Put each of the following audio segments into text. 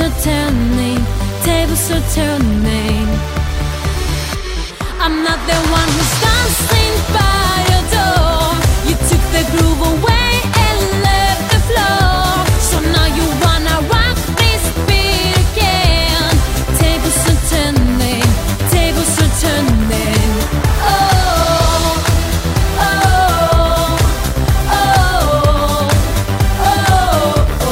are turning, tables are turning. I'm not the one who's dancing by your door. You took the groove away and left the floor. So now you wanna rock this beat again. Tables are turning, tables are turning. Oh, oh, oh, oh, oh,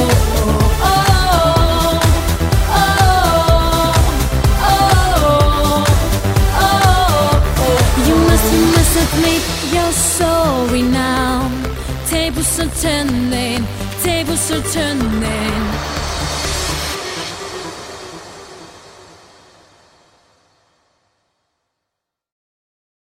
oh. You must admit you're sorry now. Tables are turning, tables are turning.